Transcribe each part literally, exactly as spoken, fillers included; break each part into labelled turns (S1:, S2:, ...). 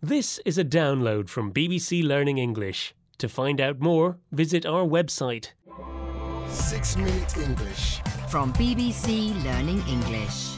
S1: This is a download from B B C Learning English. To find out more, visit our website.
S2: Six Minute English.
S3: From B B C Learning English.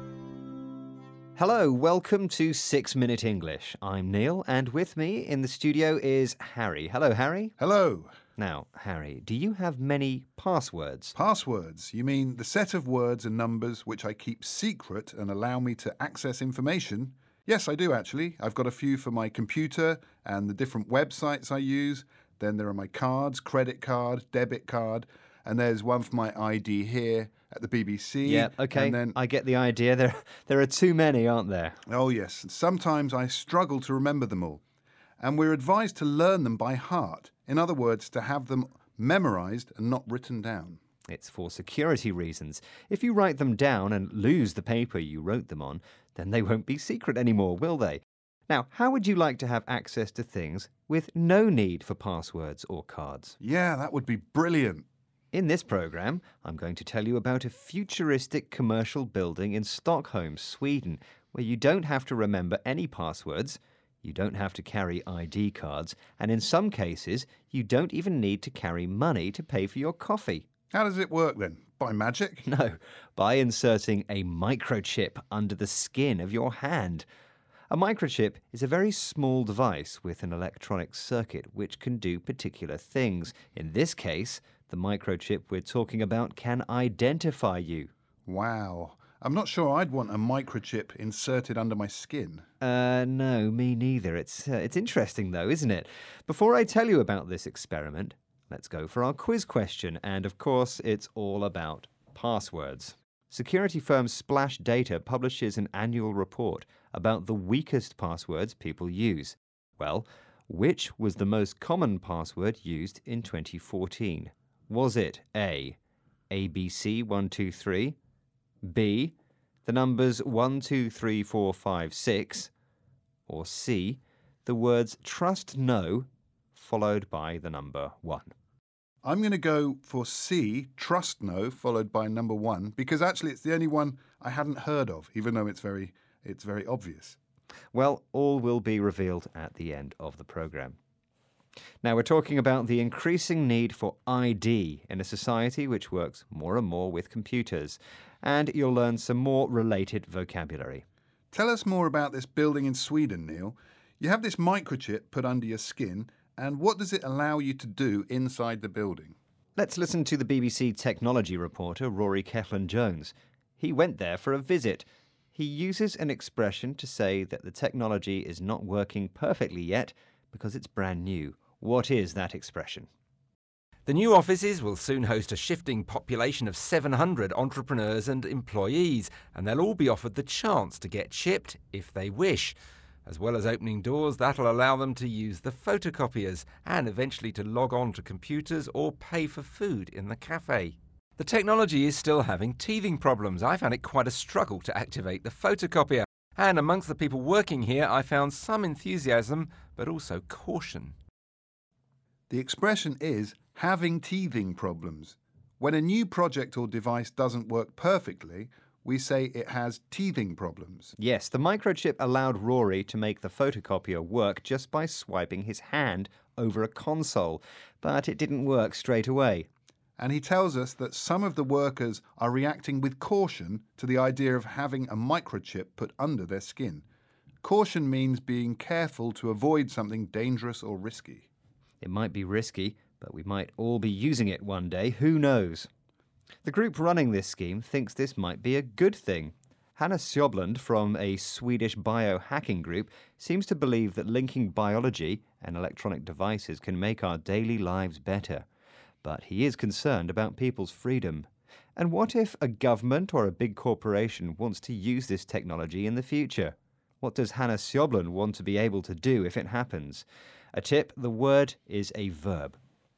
S4: Hello, welcome to Six Minute English. I'm Neil, and with me in the studio is Harry. Hello, Harry.
S5: Hello.
S4: Now, Harry, do you have many passwords?
S5: Passwords? You mean the set of words and numbers which I keep secret and allow me to access information? Yes, I do actually. I've got a few for my computer and the different websites I use. Then there are my cards, credit card, debit card, and there's one for my I D here at the B B C.
S4: Yeah, okay,
S5: and then,
S4: I get the idea. There, there are too many, aren't there?
S5: Oh yes, sometimes I struggle to remember them all. And we're advised to learn them by heart. In other words, to have them memorized and not written down.
S4: It's for security reasons. If you write them down and lose the paper you wrote them on, then they won't be secret anymore, will they? Now, how would you like to have access to things with no need for passwords or cards?
S5: Yeah, that would be brilliant.
S4: In this programme, I'm going to tell you about a futuristic commercial building in Stockholm, Sweden, where you don't have to remember any passwords, you don't have to carry I D cards, and in some cases, you don't even need to carry money to pay for your coffee.
S5: How does it work then? By magic?
S4: No, by inserting a microchip under the skin of your hand. A microchip is a very small device with an electronic circuit which can do particular things. In this case, the microchip we're talking about can identify you.
S5: Wow. I'm not sure I'd want a microchip inserted under my skin.
S4: Uh, no, me neither. It's, uh, it's interesting though, isn't it? Before I tell you about this experiment, let's go for our quiz question, and of course, it's all about passwords. Security firm Splash Data publishes an annual report about the weakest passwords people use. Well, which was the most common password used in twenty fourteen? Was it A, A B C one two three, B, the numbers one two three four five six, or C, the words trust no followed by the number one?
S5: I'm going to go for C, trust no, followed by number one, because actually it's the only one I hadn't heard of, even though it's very, it's very obvious.
S4: Well, all will be revealed at the end of the programme. Now, we're talking about the increasing need for I D in a society which works more and more with computers, and you'll learn some more related vocabulary.
S5: Tell us more about this building in Sweden, Neil. You have this microchip put under your skin, and what does it allow you to do inside the building?
S4: Let's listen to the B B C technology reporter Rory Cellan-Jones. He went there for a visit. He uses an expression to say that the technology is not working perfectly yet because it's brand new. What is that expression?
S6: The new offices will soon host a shifting population of seven hundred entrepreneurs and employees, and they'll all be offered the chance to get chipped if they wish. As well as opening doors, that'll allow them to use the photocopiers and eventually to log on to computers or pay for food in the cafe. The technology is still having teething problems. I found it quite a struggle to activate the photocopier. And amongst the people working here, I found some enthusiasm, but also caution.
S5: The expression is having teething problems. When a new project or device doesn't work perfectly, we say it has teething problems.
S4: Yes, the microchip allowed Rory to make the photocopier work just by swiping his hand over a console, but it didn't work straight away.
S5: And he tells us that some of the workers are reacting with caution to the idea of having a microchip put under their skin. Caution means being careful to avoid something dangerous or risky.
S4: It might be risky, but we might all be using it one day, who knows? The group running this scheme thinks this might be a good thing. Hanna Sjöblund from a Swedish biohacking group seems to believe that linking biology and electronic devices can make our daily lives better. But he is concerned about people's freedom. And what if a government or a big corporation wants to use this technology in the future? What does Hanna Sjöblund want to be able to do if it happens? A tip, the word is a verb.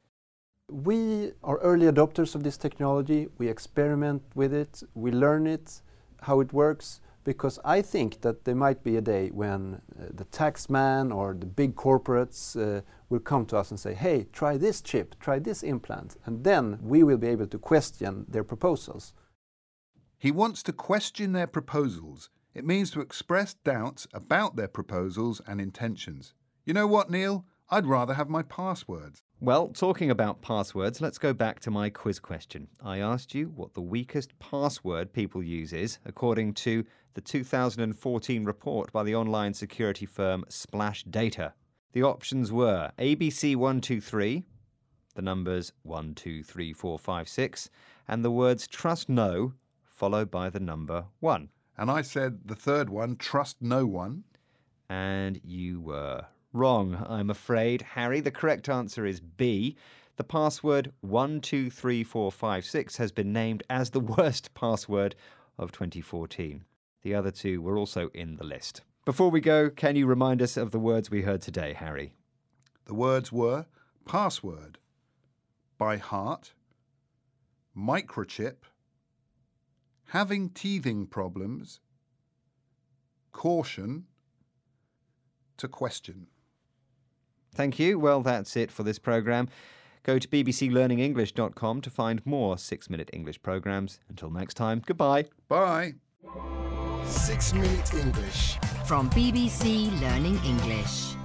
S7: We are early adopters of this technology. We experiment with it. We learn it, how it works, because I think that there might be a day when uh, the tax man or the big corporates uh, will come to us and say, hey, try this chip, try this implant, and then we will be able to question their proposals.
S5: He wants to question their proposals. It means to express doubts about their proposals and intentions. You know what, Neil? I'd rather have my passwords.
S4: Well, talking about passwords, let's go back to my quiz question. I asked you what the weakest password people use is, according to the two thousand fourteen report by the online security firm Splash Data. The options were A B C one two three, the numbers one two three four five six, and the words trust no, followed by the number one.
S5: And I said the third one, trust no one.
S4: And you were wrong, I'm afraid. Harry, the correct answer is B. The password one two three four five six has been named as the worst password of twenty fourteen. The other two were also in the list. Before we go, can you remind us of the words we heard today, Harry?
S5: The words were password, by heart, microchip, having teething problems, caution, to question.
S4: Thank you. Well, that's it for this programme. Go to b b c learning english dot com to find more six-minute English programmes. Until next time, goodbye.
S5: Bye.
S2: Six Minute English.
S3: From B B C Learning English.